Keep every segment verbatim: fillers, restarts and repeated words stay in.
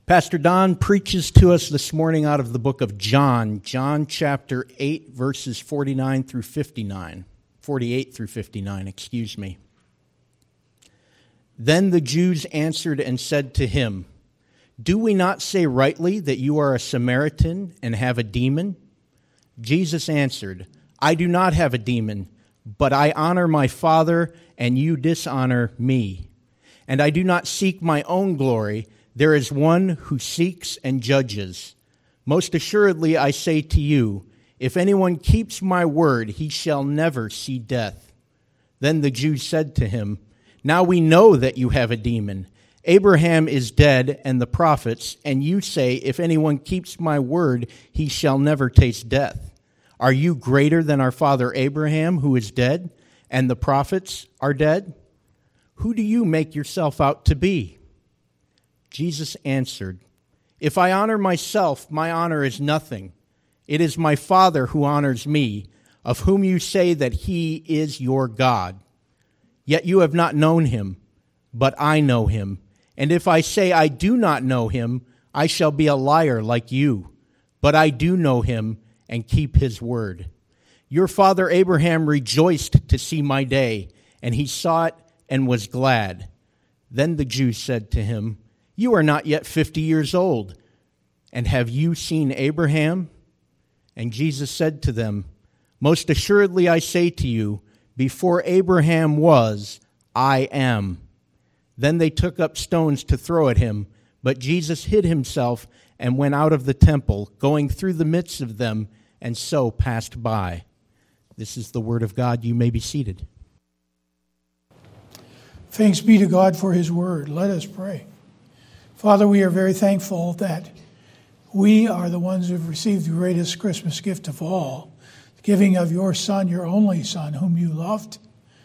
Pastor Don preaches to us this morning out of the book of John, John chapter eight, verses forty-nine through fifty-nine, forty-eight through fifty-nine, excuse me. Then the Jews answered and said to him, "Do we not say rightly that you are a Samaritan and have a demon?" Jesus answered, "I do not have a demon, but I honor my Father, and you dishonor me. And I do not seek my own glory. There is one who seeks and judges. Most assuredly I say to you, if anyone keeps my word, he shall never see death." Then the Jews said to him, "Now we know that you have a demon. Abraham is dead and the prophets, and you say, if anyone keeps my word, he shall never taste death. Are you greater than our father Abraham, who is dead, and the prophets are dead? Who do you make yourself out to be?" Jesus answered, "If I honor myself, my honor is nothing. It is my Father who honors me, of whom you say that he is your God. Yet you have not known him, but I know him. And if I say I do not know him, I shall be a liar like you. But I do know him and keep his word. Your father Abraham rejoiced to see my day, and he saw it and was glad." Then the Jews said to him, "You are not yet fifty years old, and have you seen Abraham?" And Jesus said to them, "Most assuredly I say to you, before Abraham was, I am." Then they took up stones to throw at him, but Jesus hid himself and went out of the temple, going through the midst of them, and so passed by. This is the word of God. You may be seated. Thanks be to God for his word. Let us pray. Father, we are very thankful that we are the ones who have received the greatest Christmas gift of all, the giving of your Son, your only Son, whom you loved.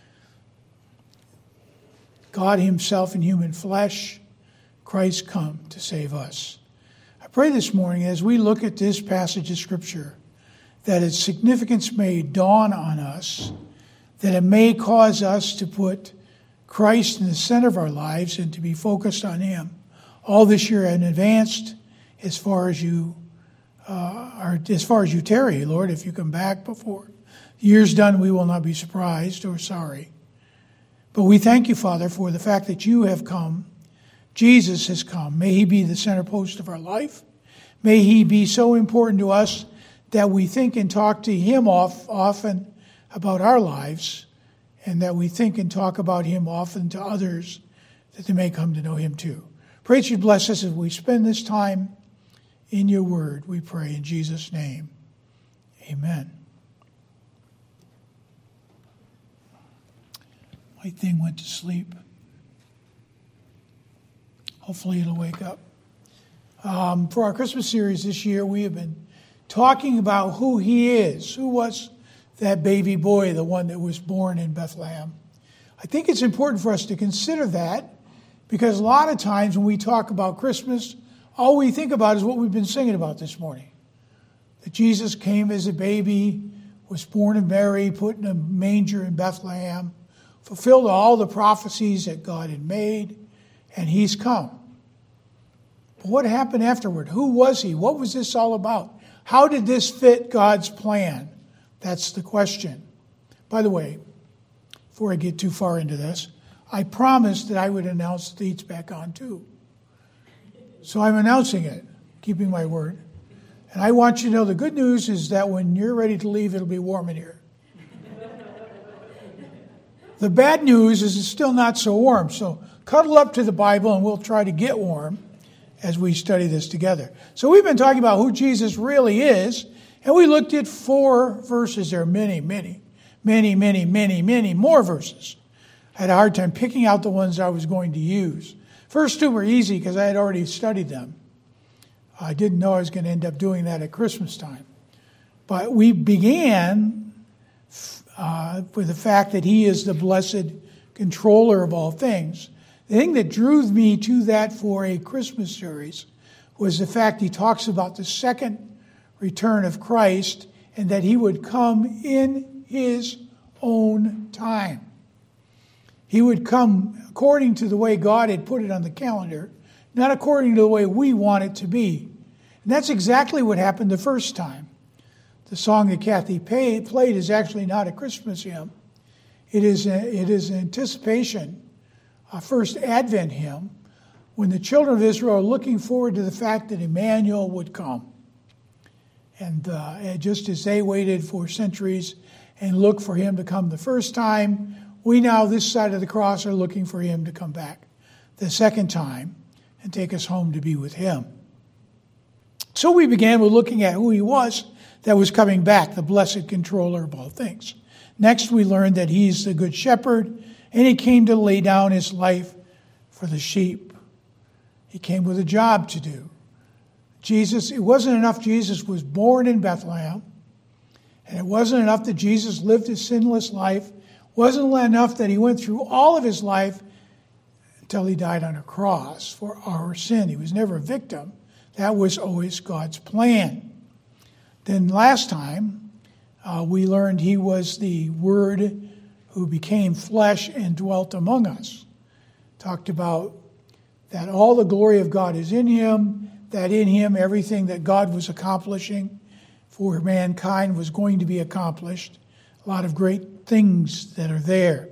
God himself in human flesh, Christ come to save us. I pray this morning as we look at this passage of Scripture that its significance may dawn on us, that it may cause us to put Christ in the center of our lives and to be focused on him. All this year and advanced as far as you uh, are, as far as you tarry, Lord. If you come back before the year's done, we will not be surprised or sorry. But we thank you, Father, for the fact that you have come. Jesus has come. May he be the center post of our life. May he be so important to us that we think and talk to him off, often about our lives, and that we think and talk about him often to others, that they may come to know him too. Pray that you bless us as we spend this time in your word, we pray in Jesus' name. Amen. My thing went to sleep. Hopefully it'll wake up. Um, for our Christmas series this year, we have been talking about who he is. Who was that baby boy, the one that was born in Bethlehem? I think it's important for us to consider that, because a lot of times when we talk about Christmas, all we think about is what we've been singing about this morning. That Jesus came as a baby, was born of Mary, put in a manger in Bethlehem, fulfilled all the prophecies that God had made, and he's come. But what happened afterward? Who was he? What was this all about? How did this fit God's plan? That's the question. By the way, before I get too far into this, I promised that I would announce the heat's back on too. So I'm announcing it, keeping my word. And I want you to know the good news is that when you're ready to leave, it'll be warm in here. The bad news is it's still not so warm. So cuddle up to the Bible and we'll try to get warm as we study this together. So we've been talking about who Jesus really is. And we looked at four verses. There are many, many, many, many, many, many more verses. I had a hard time picking out the ones I was going to use. First two were easy because I had already studied them. I didn't know I was going to end up doing that at Christmas time. But we began uh, with the fact that he is the blessed controller of all things. The thing that drew me to that for a Christmas series was the fact he talks about the second return of Christ and that he would come in his own time. He would come according to the way God had put it on the calendar, not according to the way we want it to be. And that's exactly what happened the first time. The song that Kathy played is actually not a Christmas hymn. It is, a, it is an anticipation, a first Advent hymn, when the children of Israel are looking forward to the fact that Emmanuel would come. And uh, just as they waited for centuries and looked for him to come the first time, we now, this side of the cross, are looking for him to come back the second time and take us home to be with him. So we began with looking at who he was that was coming back, the blessed controller of all things. Next, we learned that he's the good shepherd, and he came to lay down his life for the sheep. He came with a job to do. Jesus, it wasn't enough Jesus was born in Bethlehem, and it wasn't enough that Jesus lived a sinless life. It wasn't enough that he went through all of his life until he died on a cross for our sin. He was never a victim. That was always God's plan. Then last time, uh, we learned he was the Word who became flesh and dwelt among us. Talked about that all the glory of God is in him, that in him everything that God was accomplishing for mankind was going to be accomplished. A lot of great things that are there.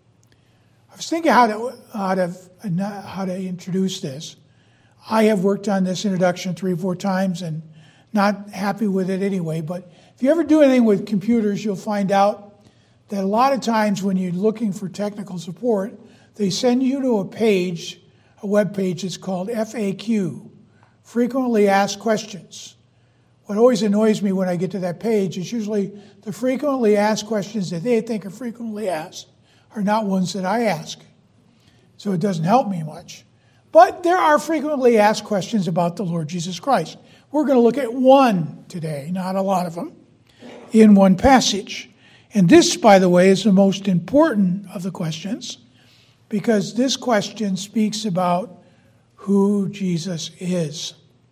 I was thinking how to, how to, how to introduce this. I have worked on this introduction three or four times and not happy with it anyway. But if you ever do anything with computers, you'll find out that a lot of times when you're looking for technical support, they send you to a page, a web page that's called F A Q, Frequently Asked Questions. What always annoys me when I get to that page is usually the frequently asked questions that they think are frequently asked are not ones that I ask. So it doesn't help me much. But there are frequently asked questions about the Lord Jesus Christ. We're going to look at one today, not a lot of them, in one passage. And this, by the way, is the most important of the questions, because this question speaks about who Jesus is.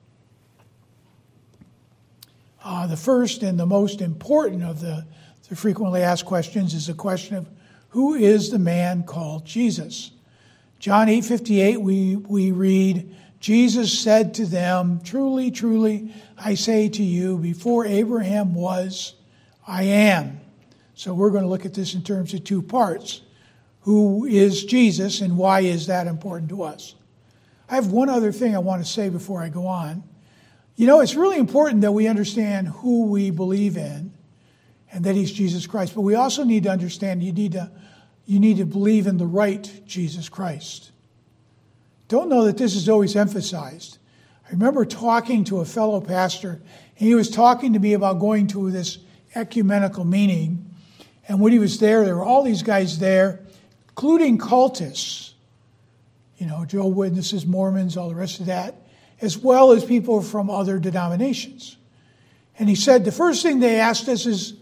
Uh, the first and the most important of the, the frequently asked questions is the question of who is the man called Jesus? John eight fifty-eight, we, we read, Jesus said to them, truly, truly, I say to you, before Abraham was, I am. So we're going to look at this in terms of two parts. Who is Jesus and why is that important to us? I have one other thing I want to say before I go on. You know, it's really important that we understand who we believe in and that he's Jesus Christ. But we also need to understand you need to, you need to believe in the right Jesus Christ. Don't know that this is always emphasized. I remember talking to a fellow pastor, and he was talking to me about going to this ecumenical meeting. And when he was there, there were all these guys there, including cultists, you know, Jehovah's Witnesses, Mormons, all the rest of that, as well as people from other denominations. And he said, the first thing they asked us is,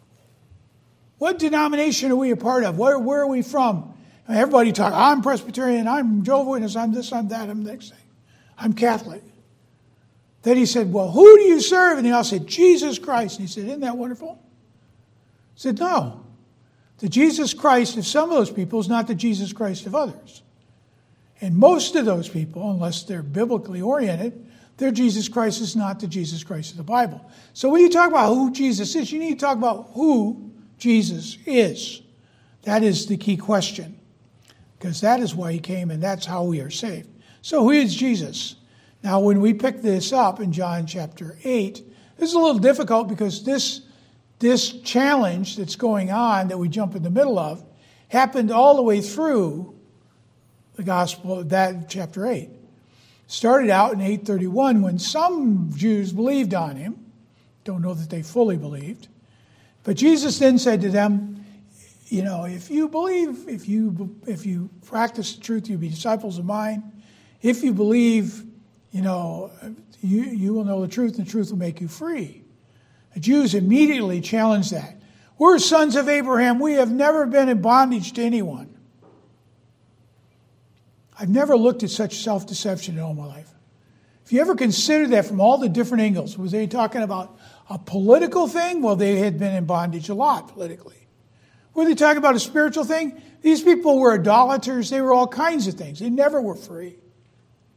what denomination are we a part of? Where, where are we from? And everybody talked, I'm Presbyterian, I'm Jehovah's Witness, I'm this, I'm that, I'm the next thing. I'm Catholic. Then he said, well, who do you serve? And they all said, Jesus Christ. And he said, isn't that wonderful? He said, no. The Jesus Christ of some of those people is not the Jesus Christ of others. And most of those people, unless they're biblically oriented, their Jesus Christ is not the Jesus Christ of the Bible. So when you talk about who Jesus is, you need to talk about who Jesus is. That is the key question, because that is why he came and that's how we are saved. So who is Jesus? Now, when we pick this up in John chapter eight, this is a little difficult because this, this challenge that's going on that we jump in the middle of happened all the way through the gospel, that chapter eight. Started out in eight thirty-one when some Jews believed on him. Don't know that they fully believed. But Jesus then said to them, you know, if you believe, if you if you practice the truth, you'll be disciples of mine. If you believe, you know, you, you will know the truth, and the truth will make you free. The Jews immediately challenged that. We're sons of Abraham. We have never been in bondage to anyone. I've never looked at such self-deception in all my life. If you ever consider that from all the different angles, was they talking about a political thing? Well, they had been in bondage a lot politically. Were they talking about a spiritual thing? These people were idolaters. They were all kinds of things. They never were free.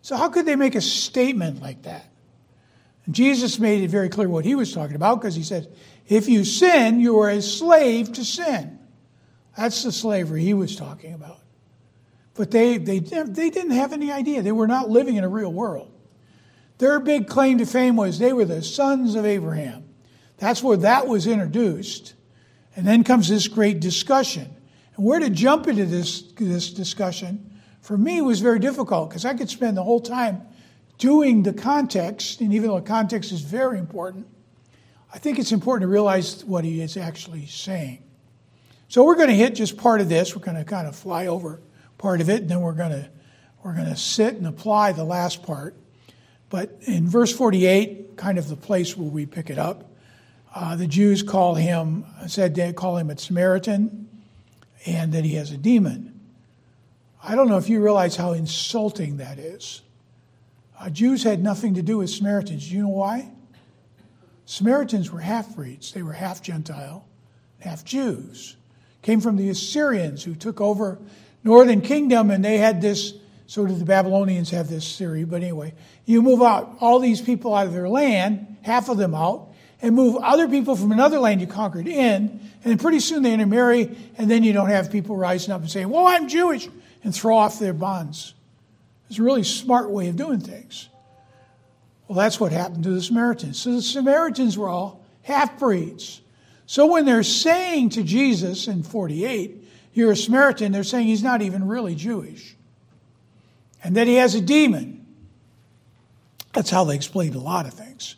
So how could they make a statement like that? And Jesus made it very clear what he was talking about, because he said, if you sin, you are a slave to sin. That's the slavery he was talking about. But they, they, they didn't have any idea. They were not living in a real world. Their big claim to fame was they were the sons of Abraham. That's where that was introduced. And then comes this great discussion. And where to jump into this, this discussion, for me, was very difficult, because I could spend the whole time doing the context, and even though the context is very important, I think it's important to realize what he is actually saying. So we're going to hit just part of this. We're going to kind of fly over part of it, and then we're going to we're going to sit and apply the last part. But in verse forty-eight, kind of the place where we pick it up, uh, the Jews call him, said they call him a Samaritan, and that he has a demon. I don't know if you realize how insulting that is. Uh, Jews had nothing to do with Samaritans. Do you know why? Samaritans were half-breeds. They were half Gentile, half Jews. Came from the Assyrians, who took over northern kingdom, and they had this, so did the Babylonians have this theory, but anyway, you move out all these people out of their land, half of them out, and move other people from another land you conquered in, and then pretty soon they intermarry, and then you don't have people rising up and saying, well, I'm Jewish, and throw off their bonds. It's a really smart way of doing things. Well, that's what happened to the Samaritans. So the Samaritans were all half-breeds. So when they're saying to Jesus in forty-eight, you're a Samaritan, they're saying he's not even really Jewish. And that he has a demon. That's how they explained a lot of things.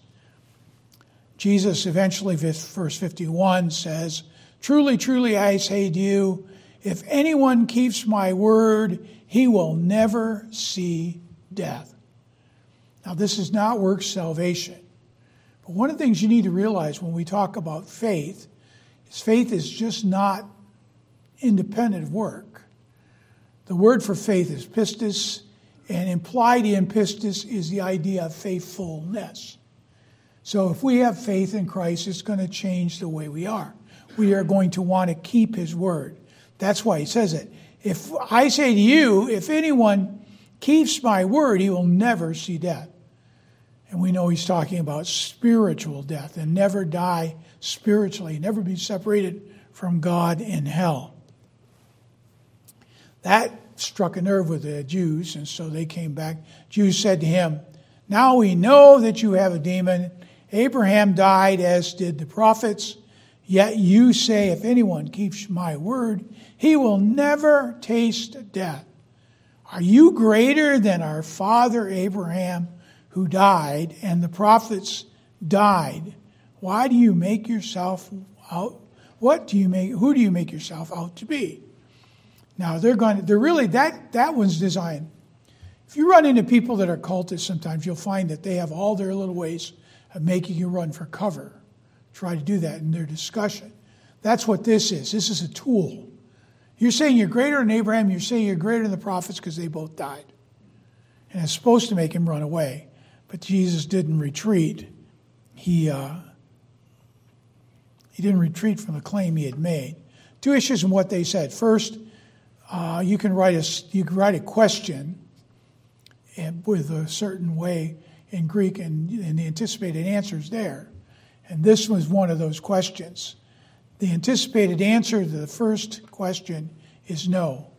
Jesus eventually, verse fifty-one says, truly, truly, I say to you, if anyone keeps my word, he will never see death. Now, this is not works salvation. But one of the things you need to realize when we talk about faith is faith is just not independent of work. The word for faith is pistis, and implied in pistis is the idea of faithfulness. So if we have faith in Christ, it's going to change the way we are. We are going to want to keep his word. That's why he says it. If I say to you, if anyone keeps my word, he will never see death. And we know he's talking about spiritual death and never die spiritually, never be separated from God in hell. That struck a nerve with the Jews, and so they came back. Jews said to him, now we know that you have a demon. Abraham died, as did the prophets. Yet you say, if anyone keeps my word, he will never taste death. Are you greater than our father Abraham, who died, and the prophets died? Why do you make yourself out? What do you make? Who do you make yourself out to be? Now they're going. To, they're really that that one's designed. If you run into people that are cultists, sometimes you'll find that they have all their little ways of making you run for cover. Try to do that in their discussion. That's what this is. This is a tool. You're saying you're greater than Abraham. You're saying you're greater than the prophets because they both died. And it's supposed to make him run away. But Jesus didn't retreat. He uh, he didn't retreat from the claim he had made. Two issues in what they said. First, uh, you can write a you can write a question and with a certain way in Greek, and, and the anticipated answer is there. And this was one of those questions. The anticipated answer to the first question is no.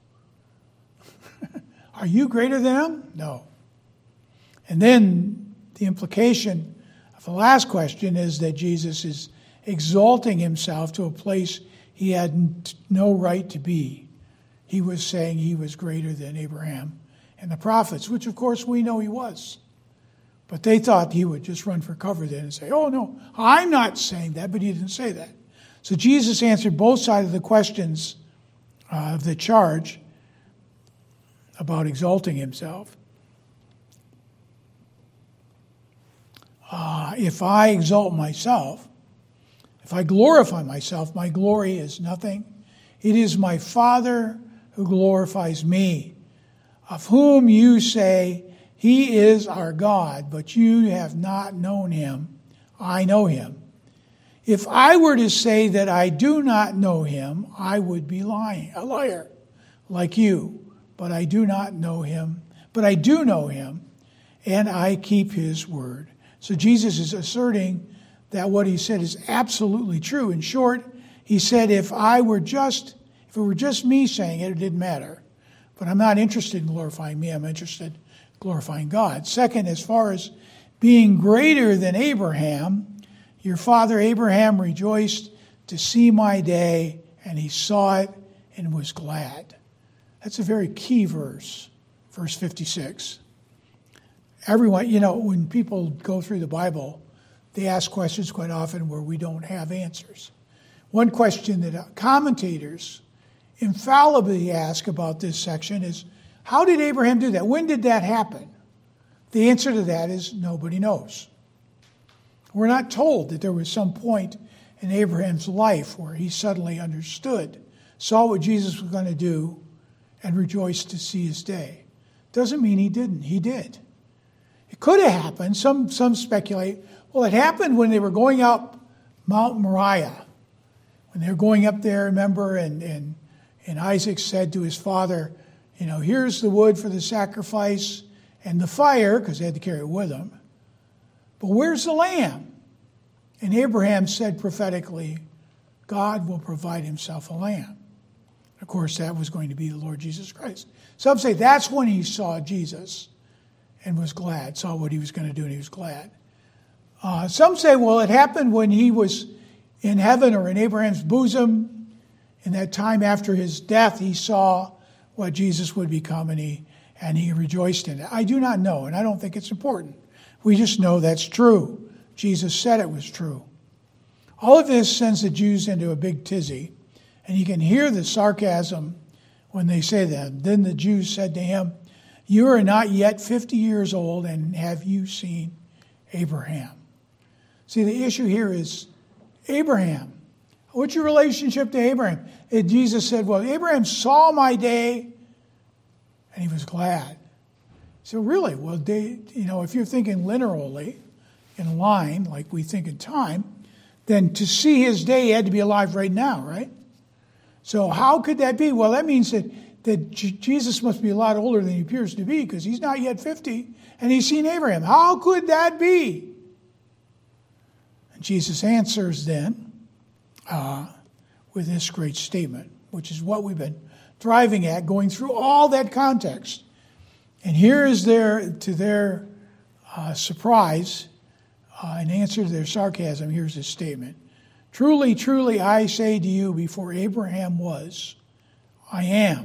Are you greater than them? No. And then the implication of the last question is that Jesus is exalting himself to a place he had no right to be. He was saying he was greater than Abraham and the prophets, which of course we know he was. But they thought he would just run for cover then and say, oh no, I'm not saying that, but he didn't say that. So Jesus answered both sides of the questions uh, of the charge about exalting himself. Uh, if I exalt myself, if I glorify myself, my glory is nothing. It is my Father who glorifies me, of whom you say, he is our God, but you have not known him. I know him. If I were to say that I do not know him, I would be lying, a liar, like you. But I do not know him, but I do know him, and I keep his word. So Jesus is asserting that what he said is absolutely true. In short, he said, if I were just, if it were just me saying it, it didn't matter. But I'm not interested in glorifying me. I'm interested in glorifying God. Second, as far as being greater than Abraham, your father Abraham rejoiced to see my day, and he saw it and was glad. That's a very key verse, verse fifty-six. Everyone, you know, when people go through the Bible, they ask questions quite often where we don't have answers. One question that commentators infallibly ask about this section is, how did Abraham do that? When did that happen? The answer to that is nobody knows. We're not told that there was some point in Abraham's life where he suddenly understood, saw what Jesus was going to do, and rejoiced to see his day. Doesn't mean he didn't. He did. It could have happened. Some, some speculate, well, it happened when they were going up Mount Moriah. When they were going up there, remember, and, and, and Isaac said to his father, you know, here's the wood for the sacrifice and the fire, because they had to carry it with them. But where's the lamb? And Abraham said prophetically, God will provide himself a lamb. Of course, that was going to be the Lord Jesus Christ. Some say that's when he saw Jesus and was glad, saw what he was going to do, and he was glad. Uh, some say, well, it happened when he was in heaven or in Abraham's bosom. In that time after his death, he saw what Jesus would become, and he, and he rejoiced in it. I do not know, and I don't think it's important. We just know that's true. Jesus said it was true. All of this sends the Jews into a big tizzy, and you can hear the sarcasm when they say that. Then the Jews said to him, you are not yet fifty years old, and have you seen Abraham? See, the issue here is Abraham. What's your relationship to Abraham? And Jesus said, well, Abraham saw my day, and he was glad. So really, well, they, you know, if you're thinking linearly, in a line, like we think in time, then to see his day, he had to be alive right now, right? So how could that be? Well, that means that, that J- Jesus must be a lot older than he appears to be, because he's not yet fifty, and he's seen Abraham. How could that be? And Jesus answers then uh, with this great statement, which is what we've been driving at, going through all that context. And here is their, to their uh, surprise, uh, in answer to their sarcasm, here's his statement. Truly, truly, I say to you, before Abraham was, I am.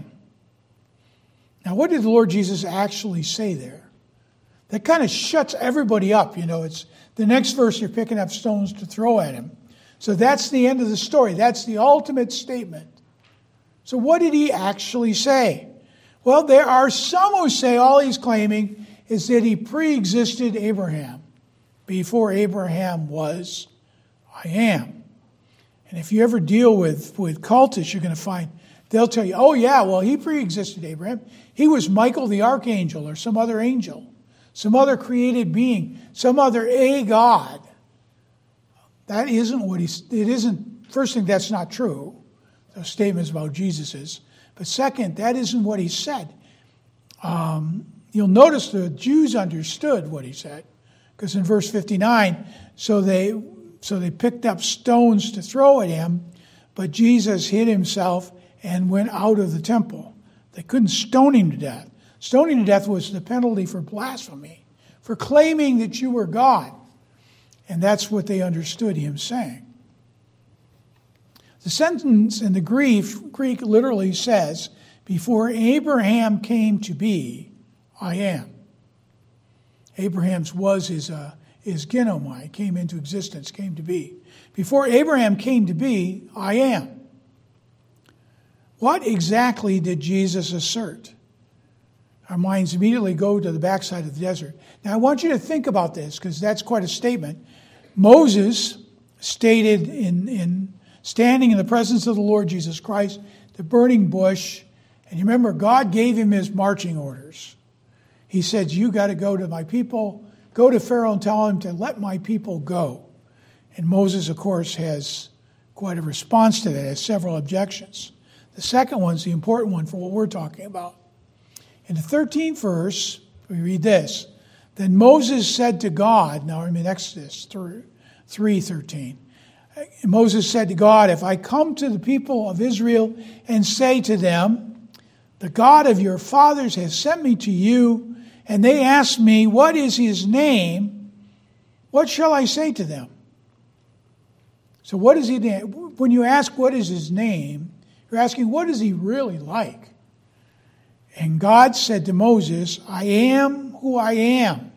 Now, what did the Lord Jesus actually say there? That kind of shuts everybody up, you know. It's the next verse, you're picking up stones to throw at him. So that's the end of the story. That's the ultimate statement. So what did he actually say? Well, there are some who say all he's claiming is that he pre-existed Abraham. Before Abraham was, I am. And if you ever deal with, with cultists, you're going to find, they'll tell you, oh yeah, well, he pre-existed Abraham. He was Michael the archangel or some other angel, some other created being, some other a God. That isn't what he's, it isn't, first thing, that's not true. Those statements about Jesus is. But second, that isn't what he said. Um, you'll notice the Jews understood what he said. Because in verse fifty-nine, so they so they picked up stones to throw at him, but Jesus hid himself and went out of the temple. They couldn't stone him to death. Stoning to death was the penalty for blasphemy, for claiming that you were God. And that's what they understood him saying. The sentence in the Greek, Greek literally says, before Abraham came to be, I am. Abraham's was his, uh, his genomai, came into existence, came to be. Before Abraham came to be, I am. What exactly did Jesus assert? Our minds immediately go to the backside of the desert. Now, I want you to think about this, because that's quite a statement. Moses stated in, in standing in the presence of the Lord Jesus Christ, the burning bush, and you remember, God gave him his marching orders. He said, you got to go to my people, go to Pharaoh and tell him to let my people go. And Moses, of course, has quite a response to that, has several objections. The second one's the important one for what we're talking about. In the thirteenth verse, we read this. Then Moses said to God, now I'm in Exodus three thirteen. Moses said to God, if I come to the people of Israel and say to them, the God of your fathers has sent me to you, and they ask me, what is his name? What shall I say to them? So what is he? When you ask what is his name, you're asking what is he really like? And God said to Moses, I am who I am.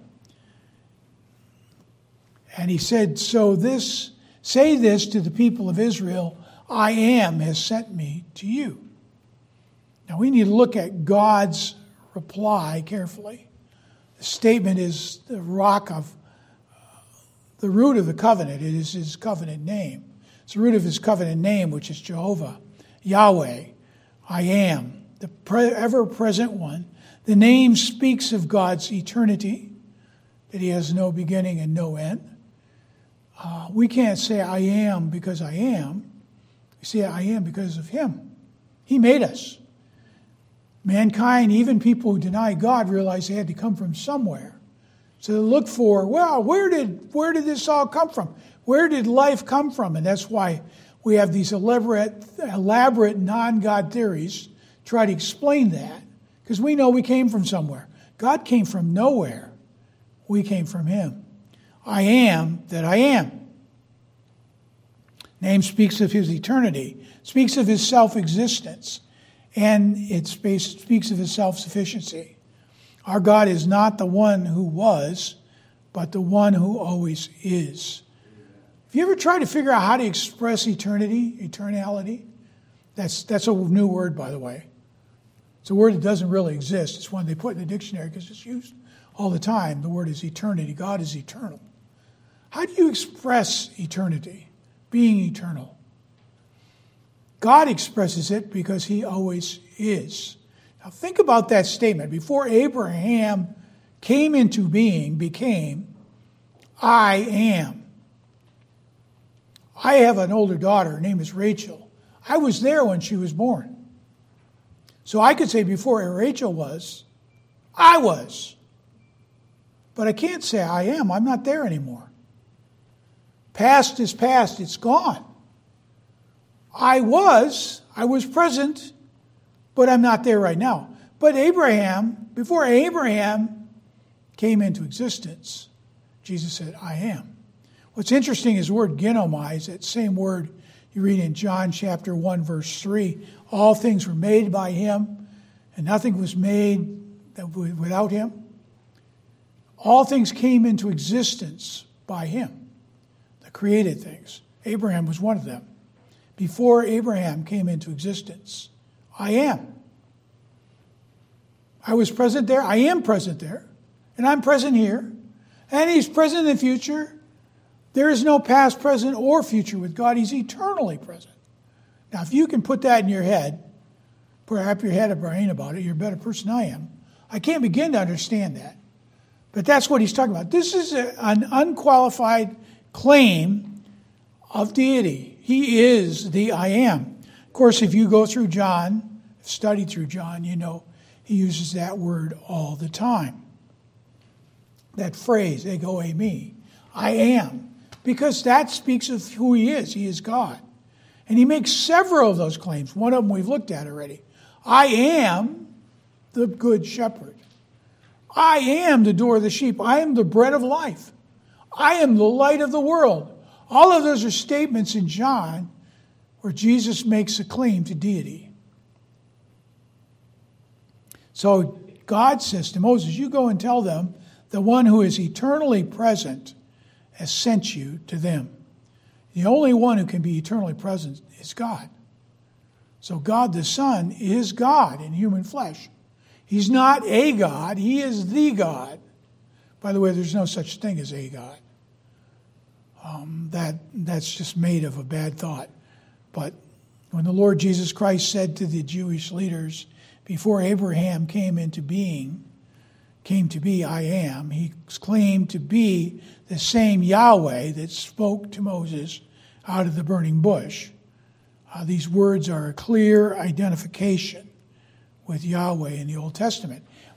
And he said, so this, say this to the people of Israel, I am has sent me to you. Now we need to look at God's reply carefully. The statement is the rock of, uh, the root of the covenant. It is his covenant name. It's the root of his covenant name, which is Jehovah, Yahweh, I am, the pre- ever-present one. The name speaks of God's eternity, that he has no beginning and no end. Uh, we can't say I am because I am. We say I am because of him. He made us. Mankind, even people who deny God, realize they had to come from somewhere. So they look for, well, where did where did this all come from? Where did life come from? And that's why we have these elaborate, elaborate non-God theories to try to explain that. Because we know we came from somewhere. God came from nowhere. We came from him. I am that I am. Name speaks of his eternity, speaks of his self-existence, and it speaks of his self-sufficiency. Our God is not the one who was, but the one who always is. Have you ever tried to figure out how to express eternity, eternality? That's, that's a new word, by the way. It's a word that doesn't really exist. It's one they put in the dictionary because it's used all the time. The word is eternity. God is eternal. How do you express eternity, being eternal? God expresses it because he always is. Now think about that statement. Before Abraham came into being, became, I am. I have an older daughter. Her name is Rachel. I was there when she was born. So I could say before Rachel was, I was. But I can't say I am. I'm not there anymore. Past is past. It's gone. I was, I was present, but I'm not there right now. But Abraham, before Abraham came into existence, Jesus said, I am. What's interesting is the word genomai is that same word you read in John chapter one, verse three. All things were made by him, and nothing was made without him. All things came into existence by him, the created things. Abraham was one of them. Before Abraham came into existence, I am. I was present there. I am present there. And I'm present here. And he's present in the future. There is no past, present, or future with God. He's eternally present. Now, if you can put that in your head, wrap your head a brain about it, you're a better person than I am. I can't begin to understand that. But that's what he's talking about. This is a, an unqualified claim of deity. He is the I am. Of course, if you go through John, study through John, you know he uses that word all the time. That phrase, ego eimi, I am. Because that speaks of who he is. He is God. And he makes several of those claims. One of them we've looked at already. I am the good shepherd. I am the door of the sheep. I am the bread of life. I am the light of the world. All of those are statements in John where Jesus makes a claim to deity. So God says to Moses, you go and tell them the one who is eternally present has sent you to them. The only one who can be eternally present is God. So God the Son is God in human flesh. He's not a God, he is the God. By the way, there's no such thing as a God. Um, that that's just made of a bad thought. But when the Lord Jesus Christ said to the Jewish leaders, before Abraham came into being, came to be, I am, he claimed to be the same Yahweh that spoke to Moses out of the burning bush. Uh, these words are a clear identification with Yahweh in the Old Testament.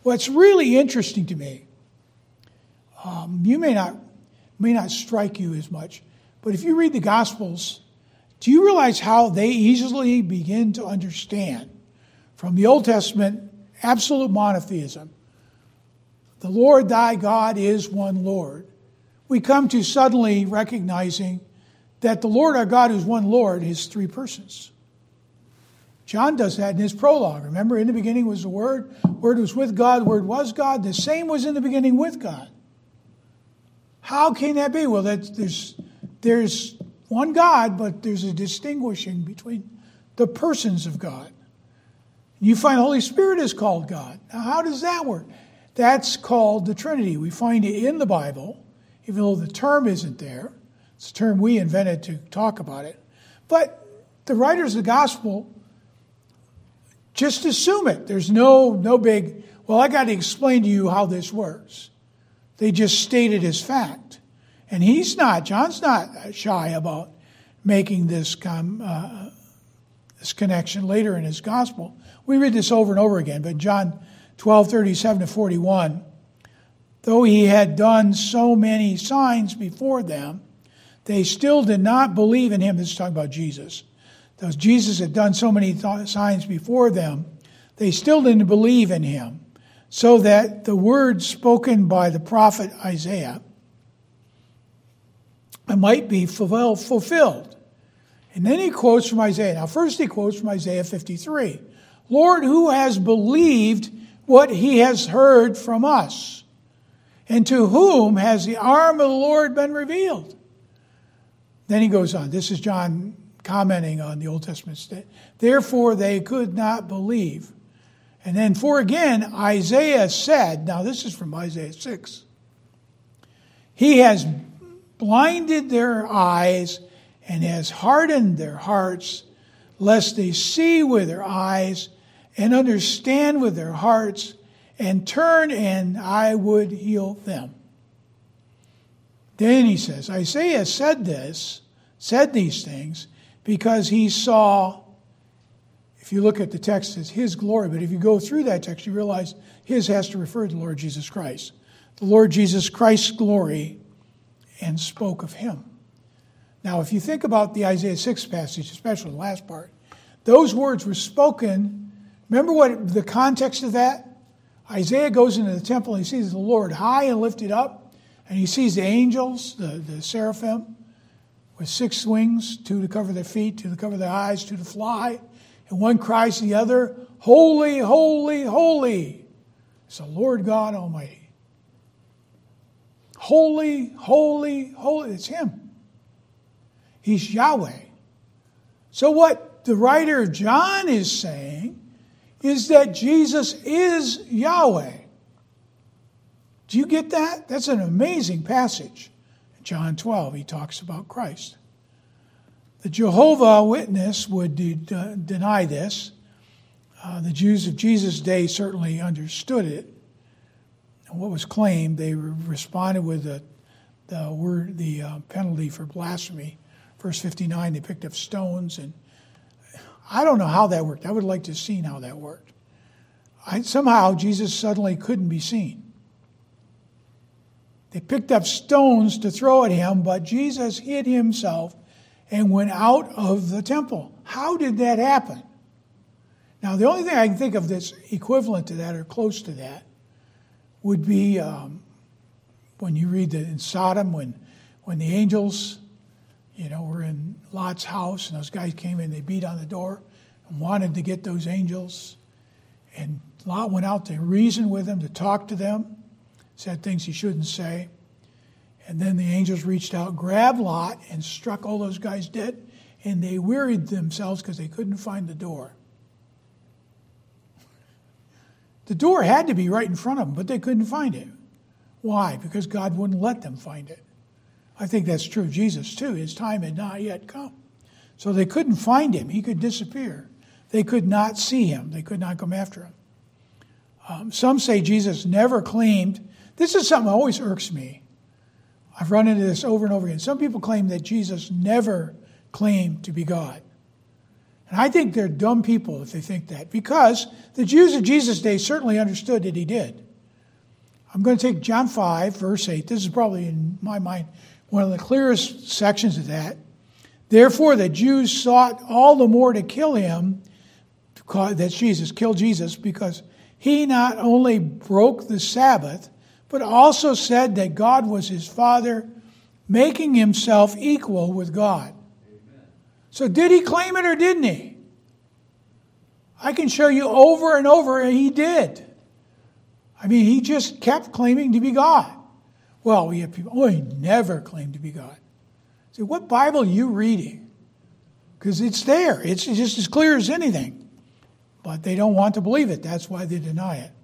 What's really interesting to me, um, you may not may not strike you as much, but if you read the Gospels, do you realize how they easily begin to understand from the Old Testament absolute monotheism? The Lord thy God is one Lord. We come to suddenly recognizing that the Lord our God who's one Lord is three persons. John does that in his prologue. Remember, in the beginning was the Word. Word was with God. Word was God. The same was in the beginning with God. How can that be? Well, that there's, there's one God, but there's a distinguishing between the persons of God. You find the Holy Spirit is called God. Now, how does that work? That's called the Trinity. We find it in the Bible, even though the term isn't there. It's a term we invented to talk about it. But the writers of the gospel just assume it. There's no, no big, well, I got to explain to you how this works. They just state it as fact. And he's not, John's not shy about making this, com, uh, this connection later in his gospel. We read this over and over again, but John twelve, thirty-seven to forty-one, though he had done so many signs before them, they still did not believe in him. This is talking about Jesus. Though Jesus had done so many th- signs before them, they still didn't believe in him, so that the word spoken by the prophet Isaiah might be fulfilled. And then he quotes from Isaiah. Now, first he quotes from Isaiah fifty-three. Lord, who has believed what he has heard from us? And to whom has the arm of the Lord been revealed? Then he goes on. This is John commenting on the Old Testament state. Therefore they could not believe. And then for again, Isaiah said, now this is from Isaiah six, he has blinded their eyes and has hardened their hearts, lest they see with their eyes and understand with their hearts and turn, and I would heal them. Then he says, Isaiah said this, said these things, because he saw, if you look at the text, it's his glory, but if you go through that text, you realize his has to refer to the Lord Jesus Christ. The Lord Jesus Christ's glory, and spoke of him. Now, if you think about the Isaiah six passage, especially the last part, those words were spoken. Remember what the context of that? Isaiah goes into the temple and he sees the Lord high and lifted up, and he sees the angels, the, the seraphim, with six wings, two to cover their feet, two to cover their eyes, two to fly. And one cries to the other, holy, holy, holy. It's the Lord God Almighty. Holy, holy, holy. It's him. He's Yahweh. So what the writer of John is saying is that Jesus is Yahweh. Do you get that? That's an amazing passage. In John twelve, he talks about Christ. The Jehovah Witness would de- de- deny this. Uh, the Jews of Jesus' day certainly understood it. And what was claimed, they re- responded with the, the word, the uh, penalty for blasphemy. Verse fifty-nine, they picked up stones, and I don't know how that worked. I would like to have seen how that worked. I, somehow, Jesus suddenly couldn't be seen. They picked up stones to throw at him, but Jesus hid himself and went out of the temple. How did that happen? Now, the only thing I can think of that's equivalent to that or close to that would be um, when you read that in Sodom, when, when the angels, you know, were in Lot's house, and those guys came in, they beat on the door and wanted to get those angels. And Lot went out to reason with them, to talk to them, said things he shouldn't say. And then the angels reached out, grabbed Lot, and struck all those guys dead. And they wearied themselves because they couldn't find the door. The door had to be right in front of them, but they couldn't find it. Why? Because God wouldn't let them find it. I think that's true of Jesus, too. His time had not yet come. So they couldn't find him. He could disappear. They could not see him. They could not come after him. Um, some say Jesus never claimed. This is something that always irks me. I've run into this over and over again. Some people claim that Jesus never claimed to be God. And And I think they're dumb people if they think that, because the Jews of Jesus' day certainly understood that he did. I'm going to take John five, verse eight. This is probably, in my mind, one of the clearest sections of that. Therefore, the Jews sought all the more to kill him, that's Jesus, kill Jesus, because he not only broke the Sabbath, but also said that God was his Father, making himself equal with God. Amen. So did he claim it or didn't he? I can show you over and over he did. I mean, he just kept claiming to be God. Well, we have people, oh, he never claimed to be God. So what Bible are you reading? Because it's there. It's just as clear as anything. But they don't want to believe it. That's why they deny it.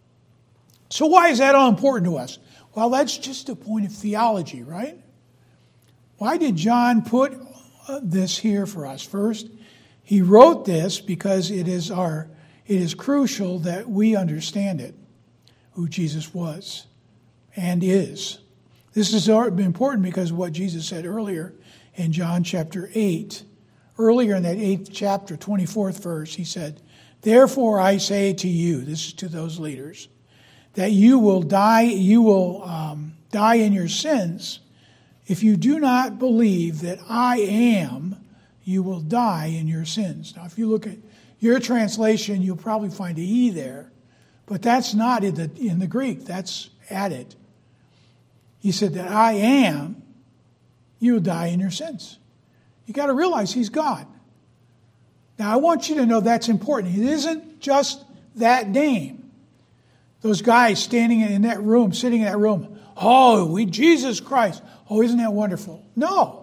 So why is that all important to us? Well, that's just a point of theology, right? Why did John put this here for us? First, he wrote this because it is our it is crucial that we understand it, who Jesus was and is. This is important because of what Jesus said earlier in John chapter eight. Earlier in that eighth chapter, twenty-fourth verse, he said, therefore I say to you, this is to those leaders, that you will die, you will um, die in your sins. If you do not believe that I am, you will die in your sins. Now, if you look at your translation, you'll probably find a E there. But that's not in the, in the Greek. That's added. He said that I am, you will die in your sins. You got to realize he's God. Now, I want you to know that's important. It isn't just that name. Those guys standing in that room, sitting in that room, oh, we Jesus Christ. Oh, isn't that wonderful? No.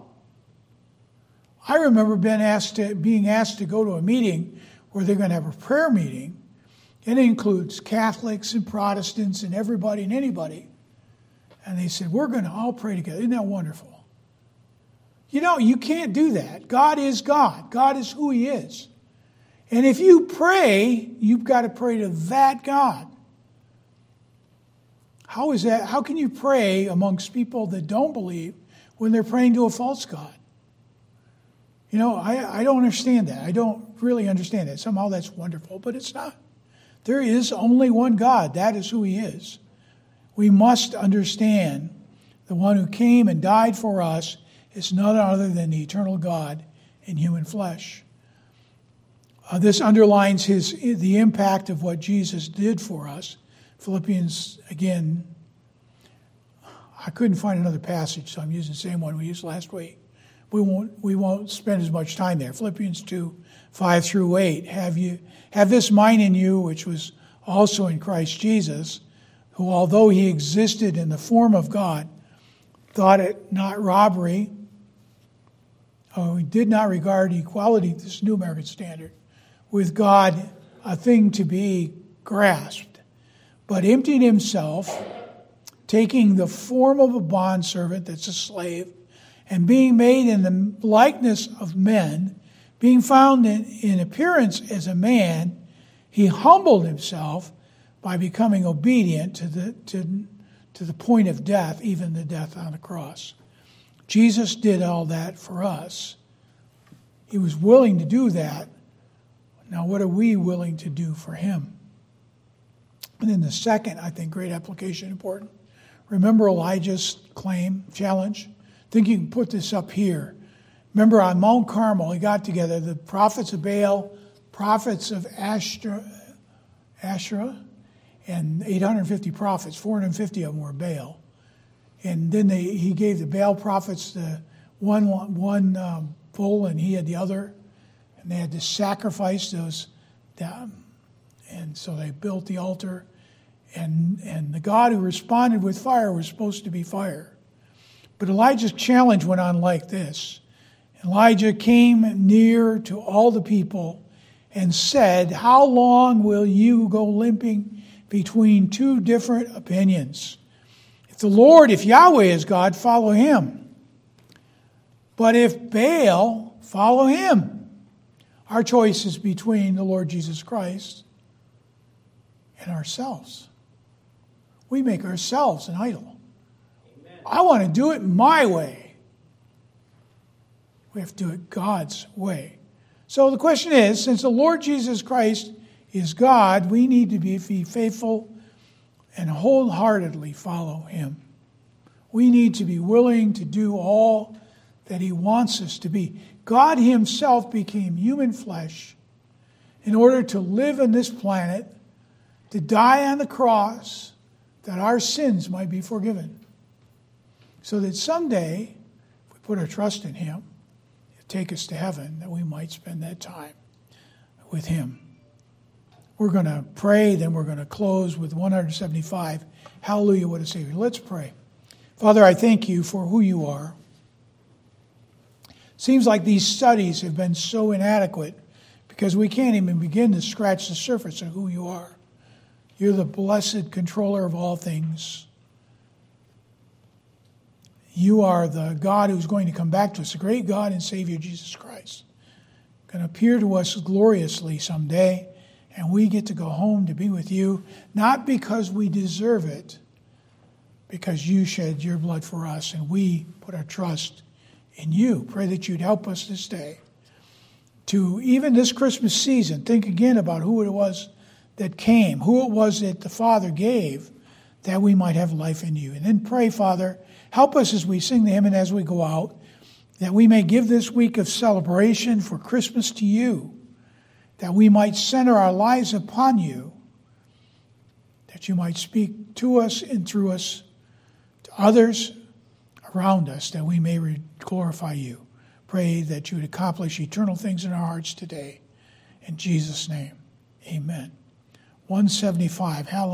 I remember being asked to, being asked to go to a meeting where they're going to have a prayer meeting. It includes Catholics and Protestants and everybody and anybody. And they said, we're going to all pray together. Isn't that wonderful? You know, you can't do that. God is God. God is who he is. And if you pray, you've got to pray to that God. How is that? How can you pray amongst people that don't believe when they're praying to a false God? You know, I, I don't understand that. I don't really understand that. Somehow that's wonderful, but it's not. There is only one God. That is who he is. We must understand the one who came and died for us is none other than the eternal God in human flesh. Uh, this underlines his the impact of what Jesus did for us. Philippians, again, I couldn't find another passage, so I'm using the same one we used last week. We won't we won't spend as much time there. Philippians two, five through eight. Have you have this mind in you, which was also in Christ Jesus, who, although he existed in the form of God, thought it not robbery, or he did not regard equality, this New American Standard, with God a thing to be grasped, but emptied himself, taking the form of a bondservant, that's a slave, and being made in the likeness of men, being found in, in appearance as a man, he humbled himself by becoming obedient to the to, to the point of death, even the death on the cross. Jesus did all that for us. He was willing to do that. Now, what are we willing to do for him? And then the second, I think, great application, important. Remember Elijah's claim, challenge? I think you can put this up here. Remember on Mount Carmel, he got together the prophets of Baal, prophets of Asherah, Asherah, and eight hundred fifty prophets. four hundred fifty of them were Baal. And then they, he gave the Baal prophets the one, one um, bull, and he had the other. And they had to sacrifice those. Um, and so they built the altar. And, and the God who responded with fire was supposed to be fire. But Elijah's challenge went on like this. Elijah came near to all the people and said, how long will you go limping between two different opinions? If the Lord, if Yahweh is God, follow him. But if Baal, follow him. Our choice is between the Lord Jesus Christ and ourselves. We make ourselves an idol. Amen. I want to do it my way. We have to do it God's way. So the question is, since the Lord Jesus Christ is God, we need to be faithful and wholeheartedly follow him. We need to be willing to do all that he wants us to be. God himself became human flesh in order to live on this planet, to die on the cross, that our sins might be forgiven. So that someday, if we put our trust in him, he'll take us to heaven, that we might spend that time with him. We're going to pray, then we're going to close with one seventy-five. Hallelujah, what a Savior. Let's pray. Father, I thank you for who you are. Seems like these studies have been so inadequate because we can't even begin to scratch the surface of who you are. You're the blessed controller of all things. You are the God who's going to come back to us, the great God and Savior Jesus Christ. Going to appear to us gloriously someday, and we get to go home to be with you, not because we deserve it, because you shed your blood for us, and we put our trust in you. Pray that you'd help us this day to, even this Christmas season, think again about who it was that came, who it was that the Father gave, that we might have life in you. And then pray, Father, help us as we sing the hymn and as we go out, that we may give this week of celebration for Christmas to you, that we might center our lives upon you, that you might speak to us and through us to others around us, that we may glorify you. Pray that you would accomplish eternal things in our hearts today. In Jesus' name, amen. one seventy-five, hallelujah.